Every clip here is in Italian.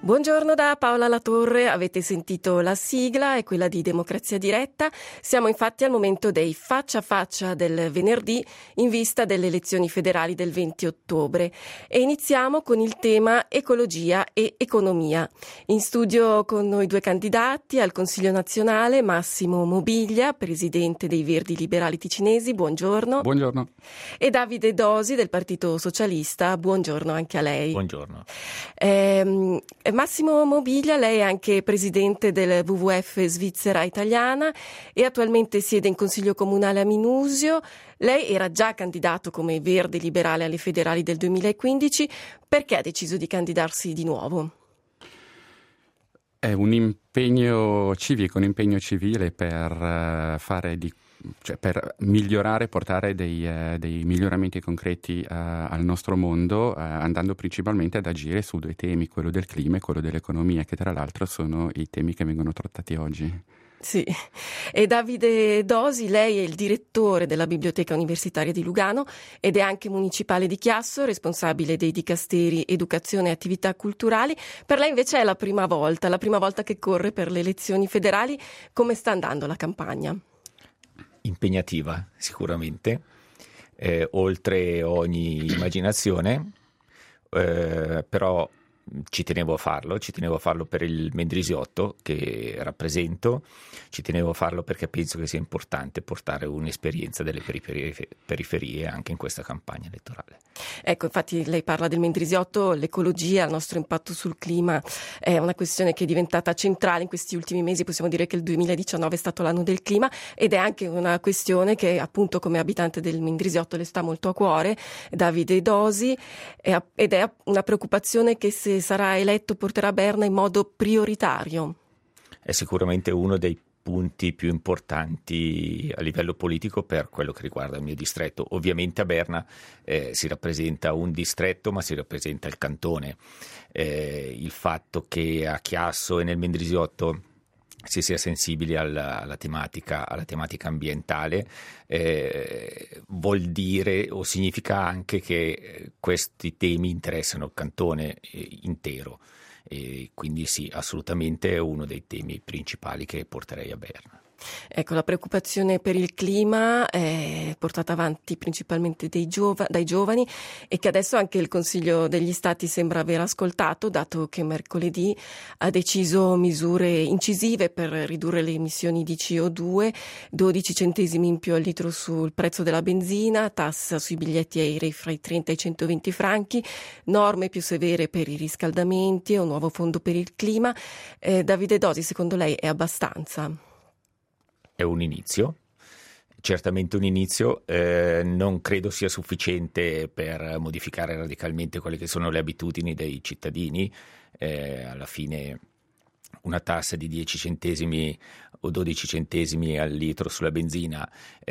Buongiorno da Paola Latorre, avete sentito la sigla, è quella di Democrazia Diretta. Siamo infatti al momento dei faccia a faccia del venerdì in vista delle elezioni federali del 20 ottobre e iniziamo con il tema ecologia e economia. In studio con noi due candidati al Consiglio nazionale, Massimo Mobiglia, presidente dei Verdi Liberali Ticinesi, buongiorno. Buongiorno. E Davide Dosi del Partito Socialista, buongiorno anche a lei. Buongiorno. Massimo Mobiglia, lei è anche presidente del WWF Svizzera Italiana e attualmente siede in Consiglio Comunale a Minusio. Lei era già candidato come Verde Liberale alle federali del 2015. Perché ha deciso di candidarsi di nuovo? È un impegno civico, un impegno civile per per migliorare, portare dei miglioramenti concreti al nostro mondo, andando principalmente ad agire su due temi, quello del clima e quello dell'economia, che tra l'altro sono i temi che vengono trattati oggi. Sì, e Davide Dosi, lei è il direttore della Biblioteca Universitaria di Lugano ed è anche municipale di Chiasso, responsabile dei dicasteri Educazione e Attività Culturali. Per lei invece è la prima volta che corre per le elezioni federali. Come sta andando la campagna? Impegnativa sicuramente, oltre ogni immaginazione, però ci tenevo a farlo per il Mendrisiotto che rappresento, ci tenevo a farlo perché penso che sia importante portare un'esperienza delle periferie anche in questa campagna elettorale. Ecco, infatti lei parla del Mendrisiotto, l'ecologia, il nostro impatto sul clima è una questione che è diventata centrale in questi ultimi mesi. Possiamo dire che il 2019 è stato l'anno del clima ed è anche una questione che appunto come abitante del Mendrisiotto le sta molto a cuore, Davide Dosi, ed è una preoccupazione che se sarà eletto porterà Berna in modo prioritario. È sicuramente uno dei punti più importanti a livello politico per quello che riguarda il mio distretto. Ovviamente a Berna si rappresenta un distretto, ma si rappresenta il cantone. Il fatto che a Chiasso e nel Mendrisiotto si sia sensibili alla tematica ambientale vuol dire o significa anche che questi temi interessano il cantone intero. E quindi sì, assolutamente è uno dei temi principali che porterei a Berna. Ecco, la preoccupazione per il clima è portata avanti principalmente dai giovani e che adesso anche il Consiglio degli Stati sembra aver ascoltato, dato che mercoledì ha deciso misure incisive per ridurre le emissioni di CO2, 12 centesimi in più al litro sul prezzo della benzina, tassa sui biglietti aerei fra i 30 e i 120 franchi, norme più severe per i riscaldamenti e un nuovo fondo per il clima. Davide Dosi, secondo lei è abbastanza? È un inizio, certamente un inizio, non credo sia sufficiente per modificare radicalmente quelle che sono le abitudini dei cittadini. Alla fine una tassa di 10 centesimi o 12 centesimi al litro sulla benzina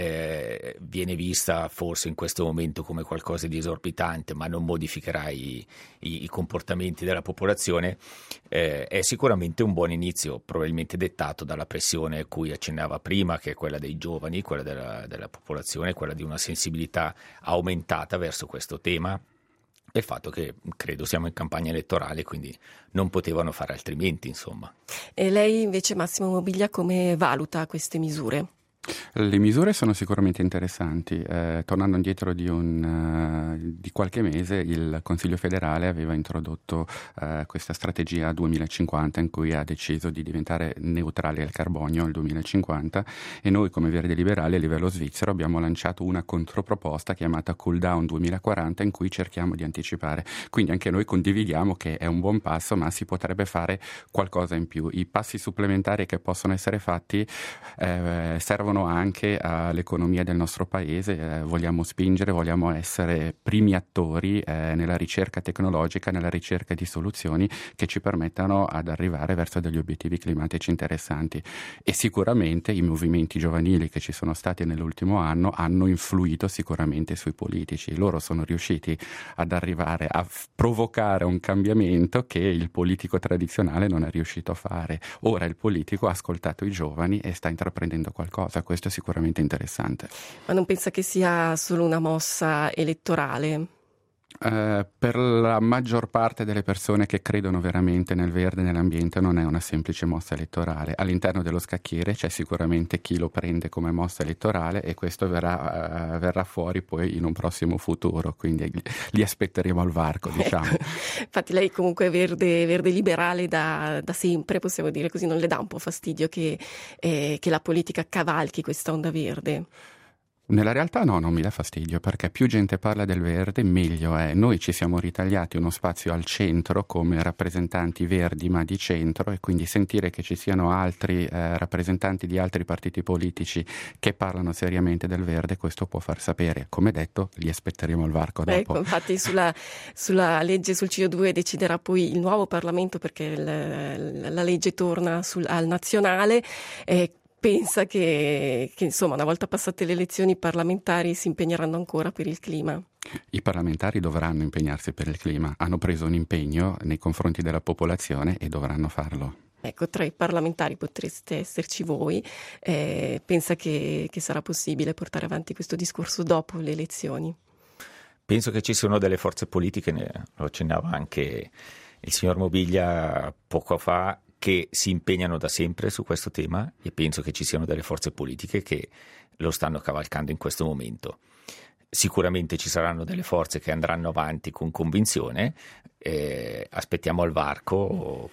viene vista forse in questo momento come qualcosa di esorbitante, ma non modificherà i comportamenti della popolazione. È sicuramente un buon inizio, probabilmente dettato dalla pressione a cui accennava prima, che è quella dei giovani, quella della popolazione, quella di una sensibilità aumentata verso questo tema. E il fatto che credo siamo in campagna elettorale, quindi non potevano fare altrimenti, insomma. E lei invece, Massimo Mobiglia, come valuta queste misure? Le misure sono sicuramente interessanti. Tornando indietro di qualche mese, il Consiglio federale aveva introdotto questa strategia 2050 in cui ha deciso di diventare neutrali al carbonio al 2050 e noi come Verdi Liberali a livello svizzero abbiamo lanciato una controproposta chiamata Cool Down 2040 in cui cerchiamo di anticipare. Quindi anche noi condividiamo che è un buon passo, ma si potrebbe fare qualcosa in più. I passi supplementari che possono essere fatti servono anche all'economia del nostro paese, vogliamo spingere, vogliamo essere primi attori nella ricerca tecnologica, nella ricerca di soluzioni che ci permettano ad arrivare verso degli obiettivi climatici interessanti e sicuramente i movimenti giovanili che ci sono stati nell'ultimo anno hanno influito sicuramente sui politici, loro sono riusciti ad arrivare a provocare un cambiamento che il politico tradizionale non è riuscito a fare. Ora il politico ha ascoltato i giovani e sta intraprendendo qualcosa. Questo è sicuramente interessante. Ma non pensa che sia solo una mossa elettorale? Per la maggior parte delle persone che credono veramente nel verde e nell'ambiente non è una semplice mossa elettorale. All'interno dello scacchiere c'è sicuramente chi lo prende come mossa elettorale e questo verrà fuori poi in un prossimo futuro, quindi li aspetteremo al varco, diciamo. Infatti lei comunque è verde liberale da sempre, possiamo dire così, non le dà un po' fastidio che la politica cavalchi questa onda verde? Nella realtà no, non mi dà fastidio, perché più gente parla del verde meglio è. Noi ci siamo ritagliati uno spazio al centro come rappresentanti verdi ma di centro, e quindi sentire che ci siano altri rappresentanti di altri partiti politici che parlano seriamente del verde, questo può far sapere. Come detto, li aspetteremo al varco dopo. Ecco, infatti sulla legge sul CO2 deciderà poi il nuovo Parlamento, perché la legge torna al nazionale. Pensa che insomma, una volta passate le elezioni parlamentari si impegneranno ancora per il clima? I parlamentari dovranno impegnarsi per il clima, hanno preso un impegno nei confronti della popolazione e dovranno farlo. Ecco, tra i parlamentari potreste esserci voi. Pensa che sarà possibile portare avanti questo discorso dopo le elezioni? Penso che ci siano delle forze politiche, lo accennava anche il signor Mobilia poco fa, che si impegnano da sempre su questo tema, e penso che ci siano delle forze politiche che lo stanno cavalcando in questo momento. Sicuramente ci saranno delle forze che andranno avanti con convinzione, aspettiamo al varco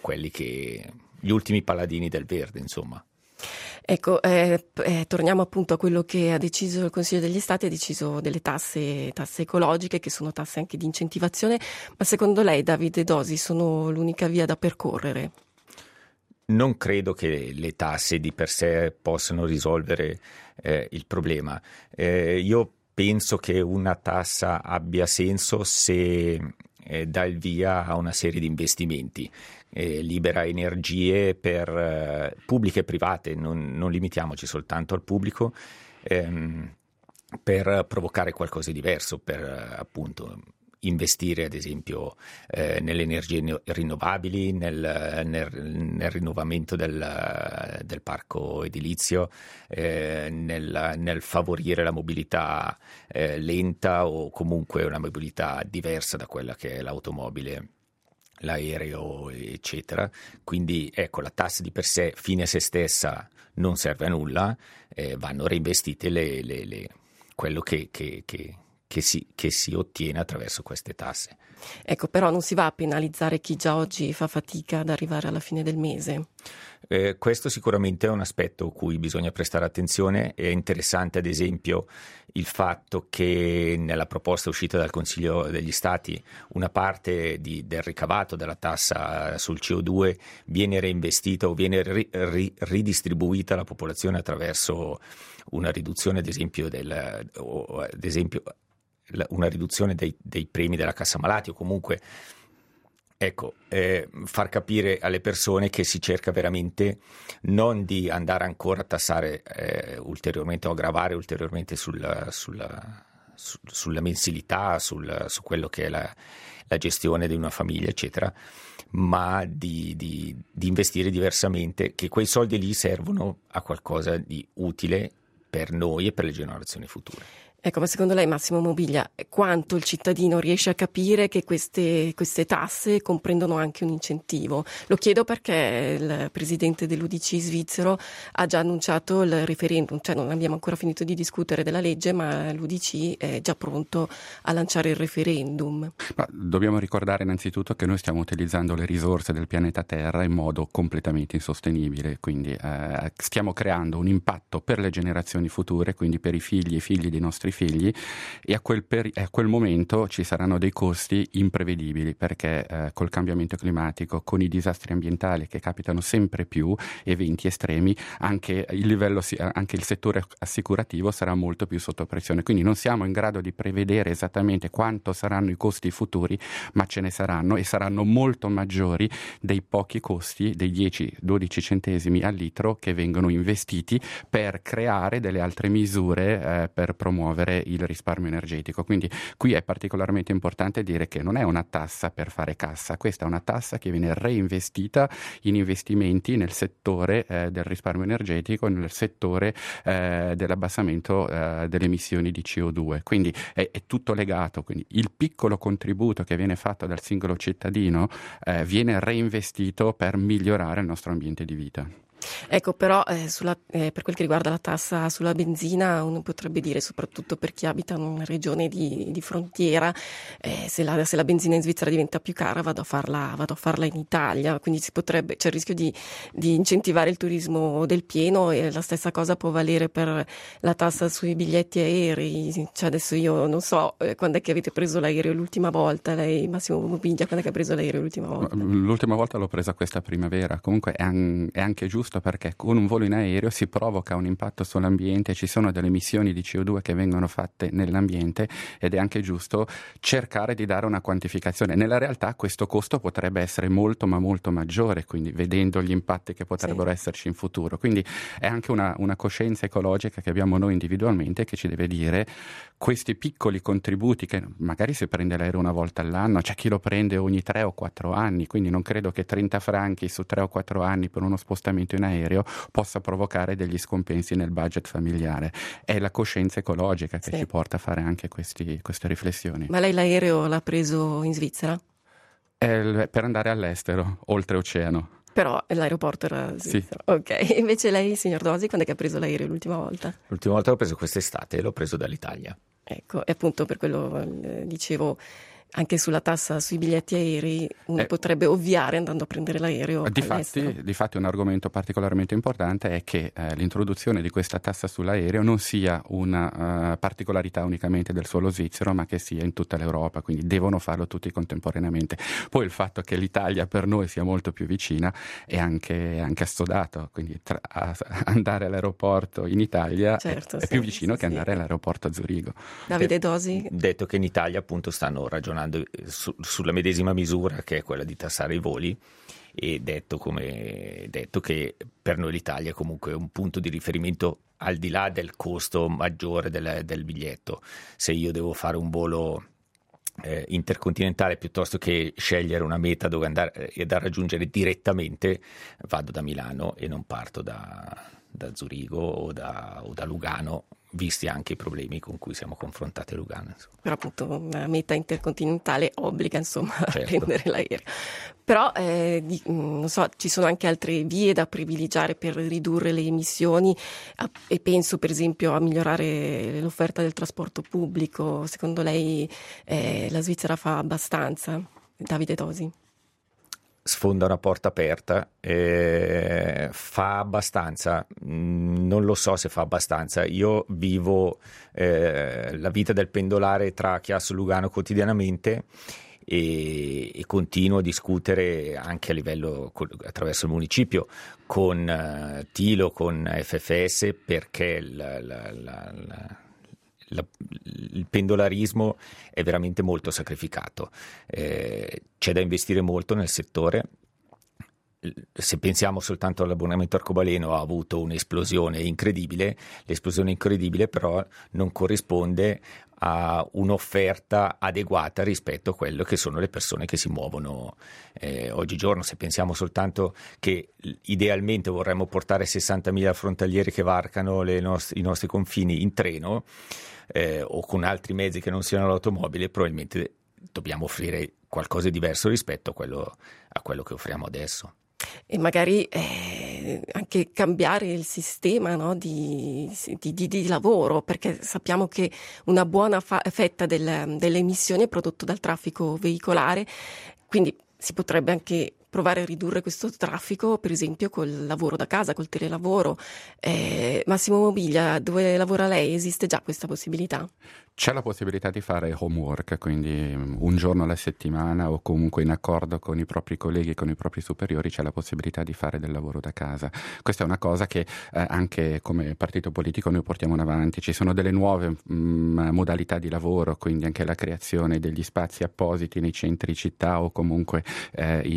gli ultimi paladini del verde, insomma. Ecco, torniamo appunto a quello che ha deciso il Consiglio degli Stati. Ha deciso delle tasse ecologiche, che sono tasse anche di incentivazione, ma secondo lei, Davide Dosi, sono l'unica via da percorrere? Non credo che le tasse di per sé possano risolvere il problema. Io penso che una tassa abbia senso se dà il via a una serie di investimenti, libera energie per pubbliche e private, non limitiamoci soltanto al pubblico, per provocare qualcosa di diverso, per appunto investire ad esempio nelle energie rinnovabili, nel rinnovamento del parco edilizio, nel favorire la mobilità lenta o comunque una mobilità diversa da quella che è l'automobile, l'aereo, eccetera. Quindi ecco, la tassa di per sé fine a se stessa non serve a nulla, vanno reinvestite quello che si ottiene attraverso queste tasse. Ecco, però non si va a penalizzare chi già oggi fa fatica ad arrivare alla fine del mese. Questo sicuramente è un aspetto a cui bisogna prestare attenzione. È interessante ad esempio il fatto che nella proposta uscita dal Consiglio degli Stati una parte del ricavato della tassa sul CO2 viene reinvestita o viene ridistribuita alla popolazione attraverso una riduzione una riduzione dei premi della cassa malati, o comunque far capire alle persone che si cerca veramente non di andare ancora a tassare ulteriormente o aggravare ulteriormente sulla mensilità, su quello che è la gestione di una famiglia, eccetera, ma di investire diversamente, che quei soldi lì servono a qualcosa di utile per noi e per le generazioni future. Ecco, ma secondo lei, Massimo Mobilia, quanto il cittadino riesce a capire che queste tasse comprendono anche un incentivo? Lo chiedo perché il presidente dell'UDC svizzero ha già annunciato il referendum, cioè non abbiamo ancora finito di discutere della legge, ma l'UDC è già pronto a lanciare il referendum. Ma dobbiamo ricordare innanzitutto che noi stiamo utilizzando le risorse del pianeta Terra in modo completamente insostenibile, quindi stiamo creando un impatto per le generazioni future, quindi per i figli e figli dei nostri figli, e a quel momento ci saranno dei costi imprevedibili, perché col cambiamento climatico, con i disastri ambientali che capitano sempre più, eventi estremi, anche il settore assicurativo sarà molto più sotto pressione, quindi non siamo in grado di prevedere esattamente quanto saranno i costi futuri, ma ce ne saranno, e saranno molto maggiori dei pochi costi, dei 10-12 centesimi al litro che vengono investiti per creare delle altre misure per promuovere promuovere il risparmio energetico. Quindi qui è particolarmente importante dire che non è una tassa per fare cassa, questa è una tassa che viene reinvestita in investimenti nel settore del risparmio energetico, nel settore dell'abbassamento delle emissioni di CO2. Quindi è tutto legato, quindi il piccolo contributo che viene fatto dal singolo cittadino viene reinvestito per migliorare il nostro ambiente di vita. Ecco, però per quel che riguarda la tassa sulla benzina, uno potrebbe dire, soprattutto per chi abita in una regione di frontiera, se la benzina in Svizzera diventa più cara vado a farla in Italia, quindi c'è il rischio di incentivare il turismo del pieno, e la stessa cosa può valere per la tassa sui biglietti aerei. Cioè adesso io non so quando è che avete preso l'aereo l'ultima volta, lei Massimo Mobiglia, quando è che ha preso l'aereo l'ultima volta? L'ultima volta l'ho presa questa primavera, comunque è anche giusto, perché con un volo in aereo si provoca un impatto sull'ambiente, ci sono delle emissioni di CO2 che vengono fatte nell'ambiente, ed è anche giusto cercare di dare una quantificazione. Nella realtà questo costo potrebbe essere molto ma molto maggiore, quindi vedendo gli impatti che potrebbero esserci in futuro. Quindi è anche una coscienza ecologica che abbiamo noi individualmente, che ci deve dire questi piccoli contributi, che magari si prende l'aereo una volta all'anno, c'è chi lo prende ogni 3 o 4 anni, quindi non credo che 30 franchi su 3 o 4 anni per uno spostamento in aereo possa provocare degli scompensi nel budget familiare. È la coscienza ecologica che ci porta a fare anche queste riflessioni. Ma lei l'aereo l'ha preso in Svizzera? Per andare all'estero, oltreoceano. Però l'aeroporto era svizzero. Sì. Ok, invece lei, signor Dosi, quando è che ha preso l'aereo l'ultima volta? L'ultima volta l'ho preso quest'estate e l'ho preso dall'Italia. Ecco, e appunto per quello dicevo, anche sulla tassa sui biglietti aerei uno potrebbe ovviare andando a prendere l'aereo all'estero. Difatti un argomento particolarmente importante è che l'introduzione di questa tassa sull'aereo non sia una particolarità unicamente del suolo svizzero, ma che sia in tutta l'Europa, quindi devono farlo tutti contemporaneamente. Poi il fatto che l'Italia per noi sia molto più vicina è anche assodato, quindi andare all'aeroporto in Italia è più vicino che andare all'aeroporto a Zurigo. Davide Dosi? Detto che in Italia appunto stanno ragionando sulla medesima misura, che è quella di tassare i voli, e detto che per noi l'Italia è comunque un punto di riferimento al di là del costo maggiore del biglietto. Se io devo fare un volo intercontinentale, piuttosto che scegliere una meta dove andare e da raggiungere direttamente, vado da Milano e non parto da Zurigo o da Lugano, visti anche i problemi con cui siamo confrontati a Lugano. Insomma. Però appunto una meta intercontinentale obbliga insomma a prendere l'aereo. Però non so, ci sono anche altre vie da privilegiare per ridurre le emissioni, e penso per esempio a migliorare l'offerta del trasporto pubblico. Secondo lei la Svizzera fa abbastanza? Davide Dosi? Sfonda una porta aperta, fa abbastanza, non lo so se fa abbastanza. Io vivo la vita del pendolare tra Chiasso e Lugano quotidianamente e continuo a discutere anche a livello attraverso il municipio con Tilo, con FFS, perché il pendolarismo è veramente molto sacrificato, c'è da investire molto nel settore. Se pensiamo soltanto all'abbonamento arcobaleno, ha avuto un'esplosione incredibile. L'esplosione incredibile però non corrisponde a un'offerta adeguata rispetto a quello che sono le persone che si muovono oggigiorno. Se pensiamo soltanto che idealmente vorremmo portare 60.000 frontalieri che varcano i nostri confini in treno o con altri mezzi che non siano l'automobile, probabilmente dobbiamo offrire qualcosa di diverso rispetto a quello che offriamo adesso. E magari anche cambiare il sistema, no, di lavoro, perché sappiamo che una buona fetta delle emissioni è prodotto dal traffico veicolare, quindi si potrebbe anche provare a ridurre questo traffico, per esempio col lavoro da casa, col telelavoro. Massimo Mobiglia, dove lavora lei, esiste già questa possibilità? C'è la possibilità di fare homework, quindi un giorno alla settimana o comunque in accordo con i propri colleghi, con i propri superiori, c'è la possibilità di fare del lavoro da casa. Questa è una cosa che anche come partito politico noi portiamo in avanti. Ci sono delle nuove modalità di lavoro, quindi anche la creazione degli spazi appositi nei centri città o comunque in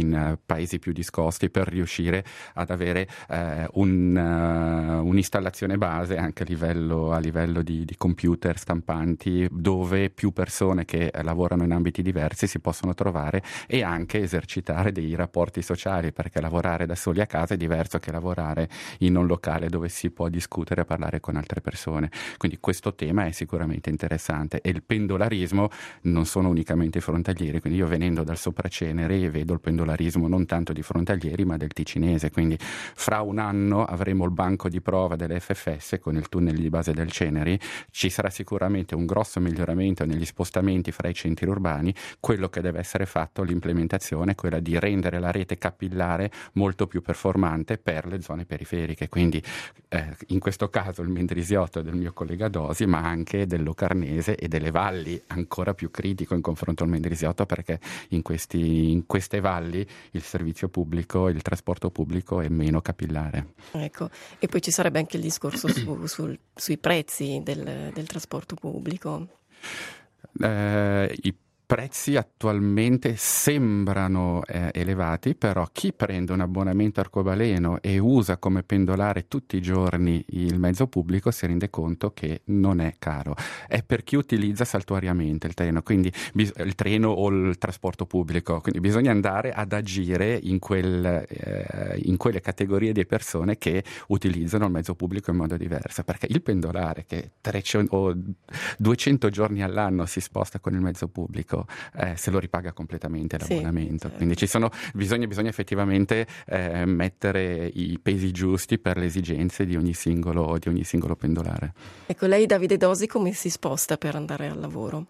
paesi più discosti, per riuscire ad avere un'installazione base anche a livello di computer stampanti, dove più persone che lavorano in ambiti diversi si possono trovare e anche esercitare dei rapporti sociali, perché lavorare da soli a casa è diverso che lavorare in un locale dove si può discutere e parlare con altre persone. Quindi questo tema è sicuramente interessante, e il pendolarismo non sono unicamente i frontalieri, quindi io venendo dal Sopraceneri vedo il pendolarismo non tanto di frontalieri ma del ticinese, quindi fra un anno avremo il banco di prova delle FFS con il tunnel di base del Ceneri, ci sarà sicuramente un grosso miglioramento negli spostamenti fra i centri urbani. Quello che deve essere fatto, l'implementazione, è quella di rendere la rete capillare molto più performante per le zone periferiche, quindi in questo caso il Mendrisiotto del mio collega Dosi, ma anche del Locarnese e delle valli, ancora più critico in confronto al Mendrisiotto, perché in queste valli il servizio pubblico, il trasporto pubblico è meno capillare. Ecco, e poi ci sarebbe anche il discorso sui prezzi del trasporto pubblico. I prezzi attualmente sembrano elevati, però chi prende un abbonamento arcobaleno e usa come pendolare tutti i giorni il mezzo pubblico si rende conto che non è caro. È per chi utilizza saltuariamente il treno, quindi il treno o il trasporto pubblico, quindi bisogna andare ad agire in quelle categorie di persone che utilizzano il mezzo pubblico in modo diverso, perché il pendolare che 300 o 200 giorni all'anno si sposta con il mezzo pubblico se lo ripaga completamente l'abbonamento. Sì. Quindi bisogna effettivamente mettere i pesi giusti per le esigenze di ogni singolo pendolare. Ecco, lei Davide Dosi come si sposta per andare al lavoro?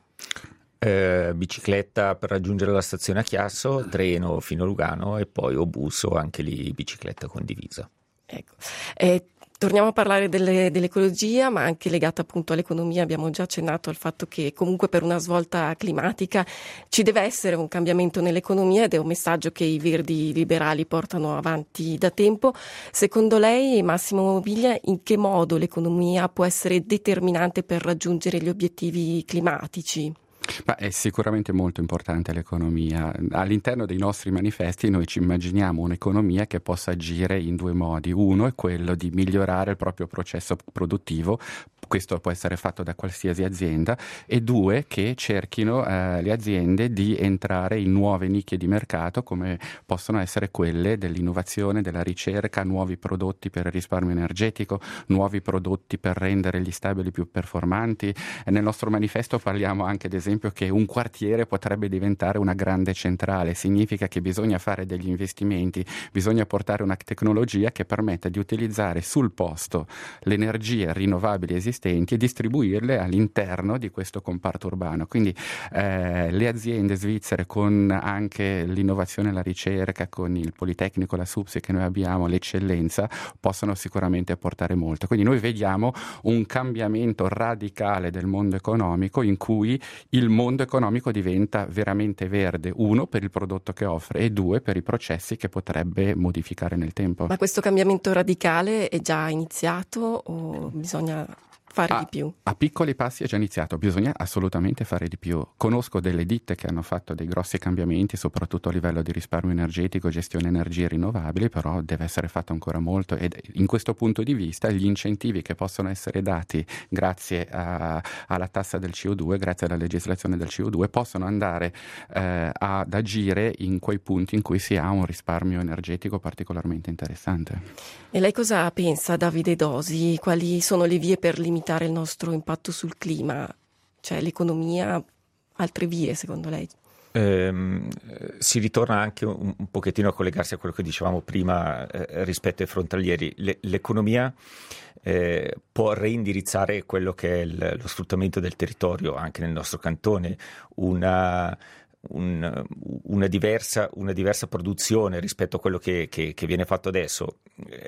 Bicicletta per raggiungere la stazione a Chiasso, treno fino a Lugano e poi o bus o anche lì bicicletta condivisa. Ecco. Torniamo a parlare dell'ecologia, ma anche legata appunto all'economia. Abbiamo già accennato al fatto che comunque per una svolta climatica ci deve essere un cambiamento nell'economia, ed è un messaggio che i Verdi liberali portano avanti da tempo. Secondo lei, Massimo Mobiglia, in che modo l'economia può essere determinante per raggiungere gli obiettivi climatici? Ma è sicuramente molto importante l'economia. All'interno dei nostri manifesti noi ci immaginiamo un'economia che possa agire in due modi. Uno è quello di migliorare il proprio processo produttivo, questo può essere fatto da qualsiasi azienda, e due, che cerchino le aziende di entrare in nuove nicchie di mercato, come possono essere quelle dell'innovazione, della ricerca, nuovi prodotti per il risparmio energetico, nuovi prodotti per rendere gli stabili più performanti. Nel nostro manifesto parliamo anche, ad esempio, che un quartiere potrebbe diventare una grande centrale. Significa che bisogna fare degli investimenti, bisogna portare una tecnologia che permetta di utilizzare sul posto le energie rinnovabili esistenti e distribuirle all'interno di questo comparto urbano. Quindi le aziende svizzere, con anche l'innovazione e la ricerca, con il Politecnico, la SUPSI che noi abbiamo, l'eccellenza, possono sicuramente portare molto. Quindi noi vediamo un cambiamento radicale del mondo economico, in cui il mondo economico diventa veramente verde, uno per il prodotto che offre e due per i processi che potrebbe modificare nel tempo. Ma questo cambiamento radicale è già iniziato o bisogna fare di più? A piccoli passi è già iniziato, bisogna assolutamente fare di più. Conosco delle ditte che hanno fatto dei grossi cambiamenti, soprattutto a livello di risparmio energetico, gestione energie rinnovabili, però deve essere fatto ancora molto, ed in questo punto di vista gli incentivi che possono essere dati grazie alla tassa del CO2, grazie alla legislazione del CO2, possono andare ad agire in quei punti in cui si ha un risparmio energetico particolarmente interessante. E lei cosa pensa, Davide Dosi? Quali sono le vie per limitare il nostro impatto sul clima? Cioè l'economia, altre vie secondo lei? Si ritorna anche un pochettino a collegarsi a quello che dicevamo prima rispetto ai frontalieri. L'economia può reindirizzare quello che è lo sfruttamento del territorio anche nel nostro cantone, una diversa produzione rispetto a quello che viene fatto adesso.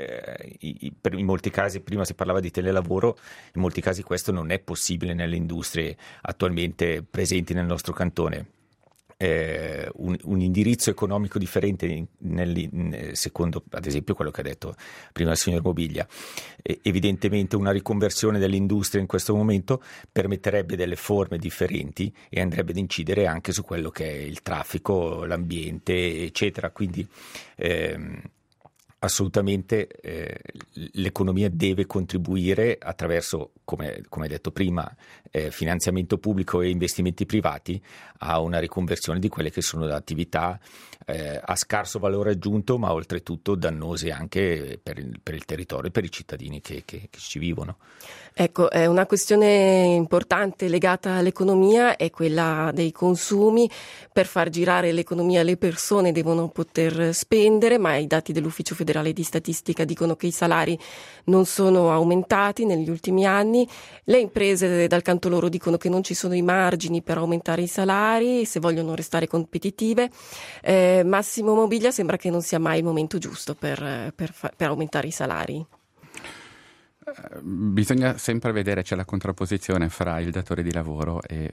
In molti casi, prima si parlava di telelavoro, in molti casi questo non è possibile nelle industrie attualmente presenti nel nostro cantone. un indirizzo economico differente secondo ad esempio quello che ha detto prima il signor Mobilia. Evidentemente una riconversione dell'industria in questo momento permetterebbe delle forme differenti e andrebbe ad incidere anche su quello che è il traffico, l'ambiente, eccetera. Quindi assolutamente l'economia deve contribuire attraverso, come detto prima, finanziamento pubblico e investimenti privati a una riconversione di quelle che sono le attività a scarso valore aggiunto, ma oltretutto dannose anche per il territorio e per i cittadini che ci vivono. Ecco, una questione importante legata all'economia è quella dei consumi. Per far girare l'economia le persone devono poter spendere, ma i dati dell'Ufficio Federale di Statistica dicono che i salari non sono aumentati negli ultimi anni. Le imprese dal canto loro dicono che non ci sono i margini per aumentare i salari se vogliono restare competitive. Massimo Mobilia, sembra che non sia mai il momento giusto per aumentare i salari. Bisogna sempre vedere, c'è la contrapposizione fra il datore di lavoro e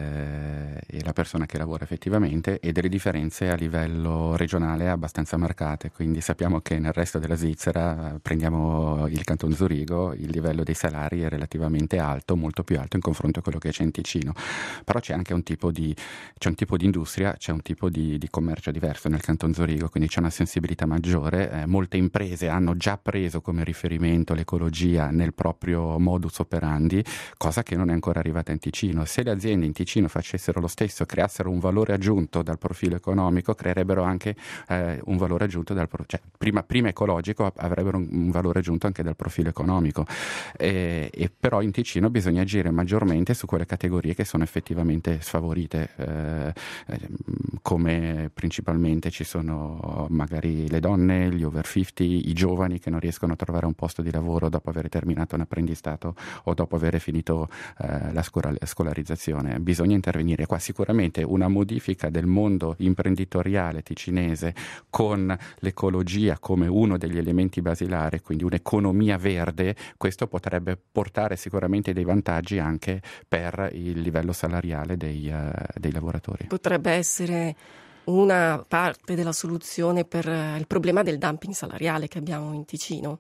la persona che lavora effettivamente, e delle differenze a livello regionale abbastanza marcate. Quindi sappiamo che nel resto della Svizzera, prendiamo il Canton Zurigo, il livello dei salari è relativamente alto, molto più alto in confronto a quello che c'è in Ticino. Però c'è anche un tipo di industria, c'è un tipo di commercio diverso nel Canton Zurigo, quindi c'è una sensibilità maggiore. Molte imprese hanno già preso come riferimento l'ecologia nel proprio modus operandi, cosa che non è ancora arrivata in Ticino. Se le aziende in Ticino facessero lo stesso, creassero un valore aggiunto dal profilo economico, creerebbero anche un valore aggiunto prima ecologico, avrebbero un valore aggiunto anche dal profilo economico. E però in Ticino bisogna agire maggiormente su quelle categorie che sono effettivamente sfavorite, come principalmente ci sono magari le donne, gli over 50, i giovani che non riescono a trovare un posto di lavoro dopo aver terminato un apprendistato o dopo aver finito la scolarizzazione. Bisogna intervenire qua. Sicuramente una modifica del mondo imprenditoriale ticinese con l'ecologia come uno degli elementi basilari, quindi un'economia verde, questo potrebbe portare sicuramente dei vantaggi anche per il livello salariale dei lavoratori. Potrebbe essere una parte della soluzione per il problema del dumping salariale che abbiamo in Ticino.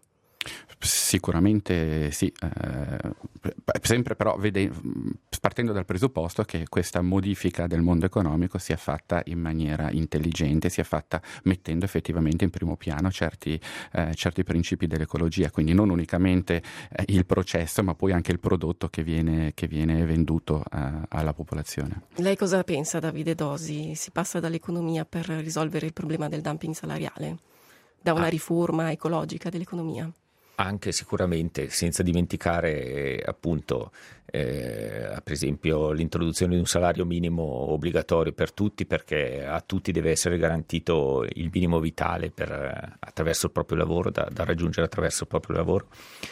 Sicuramente sì, sempre però partendo dal presupposto che questa modifica del mondo economico sia fatta in maniera intelligente, sia fatta mettendo effettivamente in primo piano certi principi dell'ecologia, quindi non unicamente il processo, ma poi anche il prodotto che viene venduto alla popolazione. Lei cosa pensa, Davide Dosi? Si passa dall'economia per risolvere il problema del dumping salariale, da una riforma ecologica dell'economia? Anche sicuramente, senza dimenticare appunto per esempio l'introduzione di un salario minimo obbligatorio per tutti, perché a tutti deve essere garantito il minimo vitale attraverso il proprio lavoro, da raggiungere attraverso il proprio lavoro.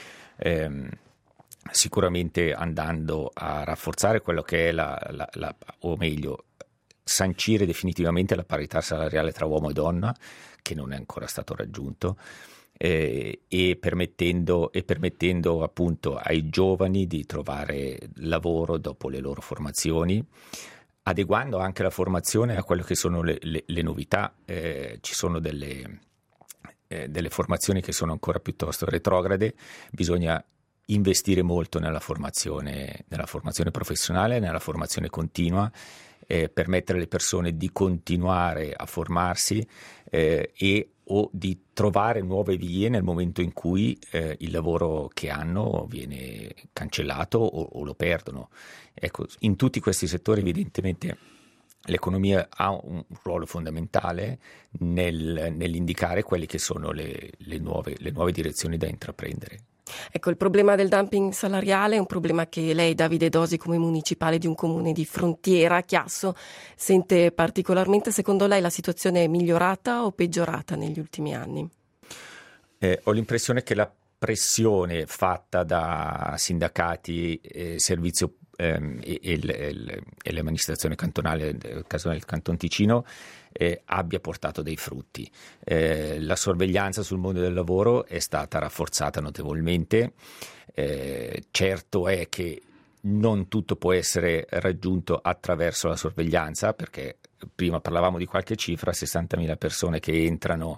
Sicuramente andando a rafforzare quello che è o meglio sancire definitivamente la parità salariale tra uomo e donna, che non è ancora stato raggiunto. E permettendo appunto ai giovani di trovare lavoro dopo le loro formazioni, adeguando anche la formazione a quello che sono le novità. Ci sono delle formazioni che sono ancora piuttosto retrograde. Bisogna investire molto nella formazione professionale, nella formazione continua, permettere alle persone di continuare a formarsi o di trovare nuove vie nel momento in cui il lavoro che hanno viene cancellato o lo perdono. Ecco, in tutti questi settori evidentemente l'economia ha un ruolo fondamentale nell'indicare quelle che sono le nuove direzioni da intraprendere. Ecco, il problema del dumping salariale è un problema che lei, Davide Dosi, come municipale di un comune di frontiera, Chiasso, sente particolarmente. Secondo lei la situazione è migliorata o peggiorata negli ultimi anni? Ho l'impressione che la pressione fatta da sindacati, servizio e l'amministrazione cantonale, nel caso del Canton Ticino, abbia portato dei frutti. La sorveglianza sul mondo del lavoro è stata rafforzata notevolmente. Certo è che non tutto può essere raggiunto attraverso la sorveglianza, perché prima parlavamo di qualche cifra, 60.000 persone che entrano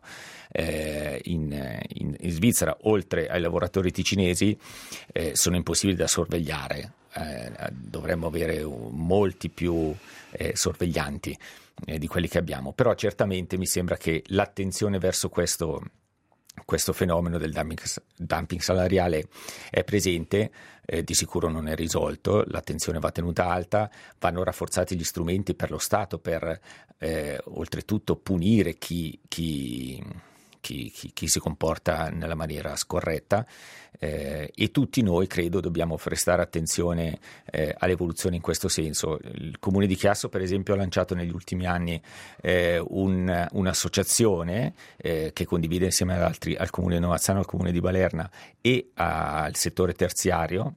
in Svizzera, oltre ai lavoratori ticinesi, sono impossibili da sorvegliare. Dovremmo avere molti più sorveglianti di quelli che abbiamo, però certamente mi sembra che l'attenzione verso questo fenomeno del dumping salariale è presente, di sicuro non è risolto, l'attenzione va tenuta alta, vanno rafforzati gli strumenti per lo Stato per oltretutto punire chi si comporta nella maniera scorretta, e tutti noi credo dobbiamo prestare attenzione all'evoluzione in questo senso. Il Comune di Chiasso, per esempio, ha lanciato negli ultimi anni un'associazione che condivide insieme ad altri, al Comune di Novazzano, al Comune di Balerna e al settore terziario,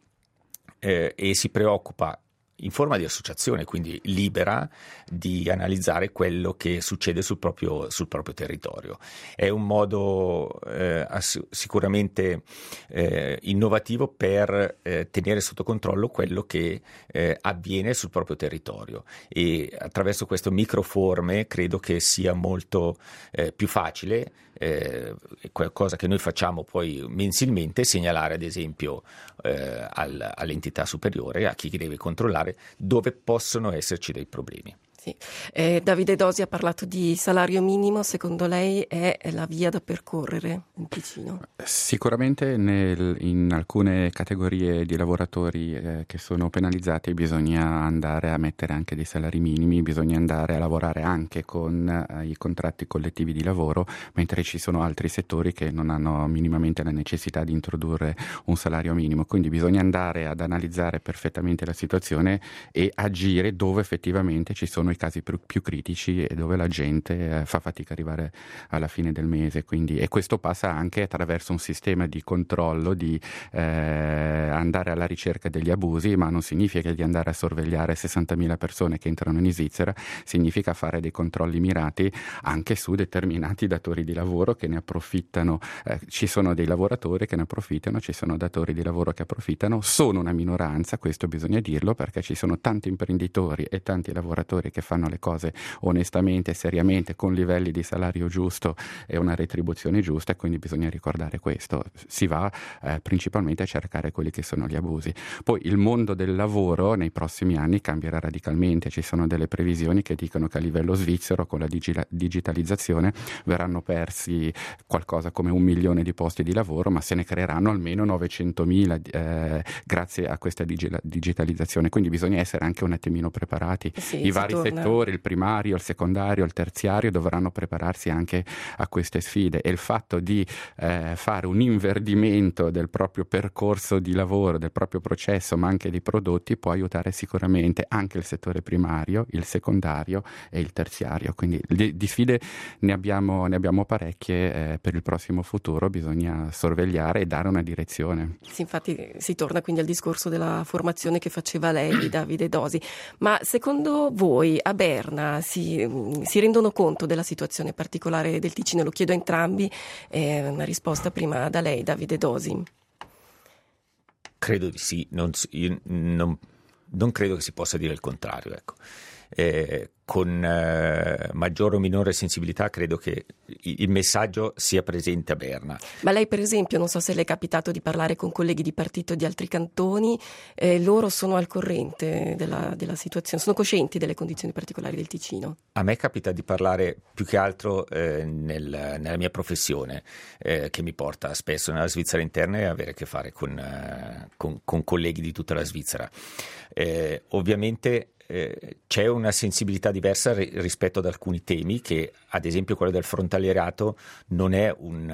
e si preoccupa in forma di associazione, quindi libera, di analizzare quello che succede sul proprio territorio. È un modo sicuramente innovativo per tenere sotto controllo quello che avviene sul proprio territorio, e attraverso queste microforme credo che sia molto più facile, qualcosa che noi facciamo poi mensilmente, segnalare ad esempio all'entità superiore, a chi deve controllare, dove possono esserci dei problemi. Sì. Davide Dosi ha parlato di salario minimo, secondo lei è la via da percorrere in Ticino? Sicuramente in alcune categorie di lavoratori che sono penalizzati bisogna andare a mettere anche dei salari minimi, bisogna andare a lavorare anche con i contratti collettivi di lavoro, mentre ci sono altri settori che non hanno minimamente la necessità di introdurre un salario minimo, quindi bisogna andare ad analizzare perfettamente la situazione e agire dove effettivamente ci sono i casi più critici e dove la gente fa fatica ad arrivare alla fine del mese, e questo passa anche attraverso un sistema di controllo, di andare alla ricerca degli abusi, ma non significa di andare a sorvegliare 60.000 persone che entrano in Svizzera, significa fare dei controlli mirati anche su determinati datori di lavoro che ne approfittano. Ci sono dei lavoratori che ne approfittano, ci sono datori di lavoro che approfittano, sono una minoranza, questo bisogna dirlo, perché ci sono tanti imprenditori e tanti lavoratori che fanno le cose onestamente, seriamente, con livelli di salario giusto e una retribuzione giusta, e quindi bisogna ricordare questo. Si va principalmente a cercare quelli che sono gli abusi. Poi il mondo del lavoro nei prossimi anni cambierà radicalmente, ci sono delle previsioni che dicono che a livello svizzero con la digitalizzazione verranno persi qualcosa come 1 milione di posti di lavoro, ma se ne creeranno almeno 900.000 grazie a questa digitalizzazione, quindi bisogna essere anche un attimino preparati. Sì, I vari settori, il primario, il secondario, il terziario, dovranno prepararsi anche a queste sfide, e il fatto di fare un inverdimento del proprio percorso di lavoro, del proprio processo, ma anche dei prodotti, può aiutare sicuramente anche il settore primario, il secondario e il terziario. Quindi di sfide ne abbiamo parecchie per il prossimo futuro, bisogna sorvegliare e dare una direzione. Sì, infatti si torna quindi al discorso della formazione che faceva lei, Davide Dosi. Ma secondo voi a Berna si rendono conto della situazione particolare del Ticino? Lo chiedo a entrambi, una risposta prima da lei, Davide Dosi. Credo di sì, non credo che si possa dire il contrario, ecco. Con maggiore o minore sensibilità credo che il messaggio sia presente a Berna. Ma lei, per esempio, non so se le è capitato di parlare con colleghi di partito di altri cantoni, loro sono al corrente della situazione, sono coscienti delle condizioni particolari del Ticino? A me capita di parlare più che altro nella mia professione, che mi porta spesso nella Svizzera interna e avere a che fare con colleghi di tutta la Svizzera. Ovviamente c'è una sensibilità diversa rispetto ad alcuni temi, che ad esempio quello del frontalierato non è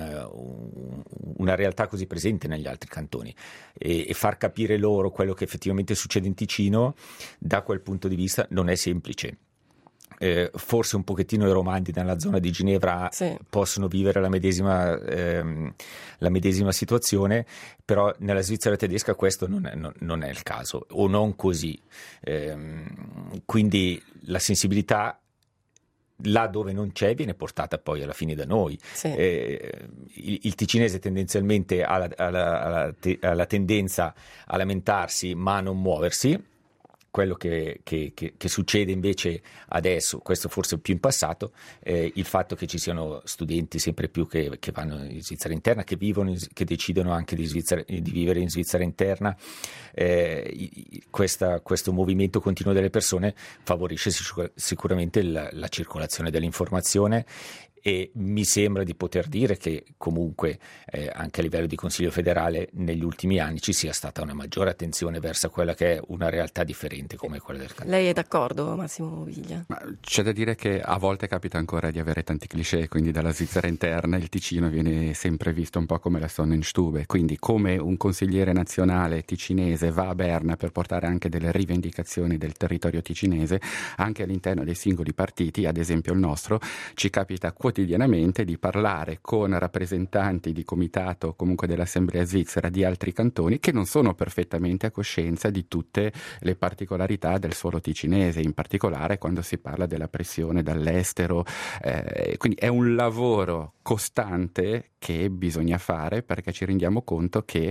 una realtà così presente negli altri cantoni, e far capire loro quello che effettivamente succede in Ticino da quel punto di vista non è semplice. Forse un pochettino i romandi nella zona di Ginevra possono vivere la medesima situazione, però nella Svizzera tedesca questo non è il caso, o non così. Quindi la sensibilità là dove non c'è viene portata poi alla fine da noi. Sì. Il ticinese tendenzialmente ha la tendenza a lamentarsi ma a non muoversi. Quello che succede invece adesso, questo forse più in passato, il fatto che ci siano studenti sempre più che vanno in Svizzera interna, che decidono anche di vivere in Svizzera interna, questo movimento continuo delle persone favorisce sicuramente la circolazione dell'informazione, e mi sembra di poter dire che comunque anche a livello di Consiglio federale negli ultimi anni ci sia stata una maggiore attenzione verso quella che è una realtà differente come quella del canton. Lei è d'accordo, Massimo Moviglia? Ma c'è da dire che a volte capita ancora di avere tanti cliché, quindi dalla Svizzera interna il Ticino viene sempre visto un po' come la Sonnenstube, quindi come un consigliere nazionale ticinese va a Berna per portare anche delle rivendicazioni del territorio ticinese, anche all'interno dei singoli partiti, ad esempio il nostro, ci capita quotidianamente di parlare con rappresentanti di comitato, comunque dell'Assemblea svizzera, di altri cantoni che non sono perfettamente a coscienza di tutte le particolarità del suolo ticinese, in particolare quando si parla della pressione dall'estero, quindi è un lavoro costante che bisogna fare, perché ci rendiamo conto che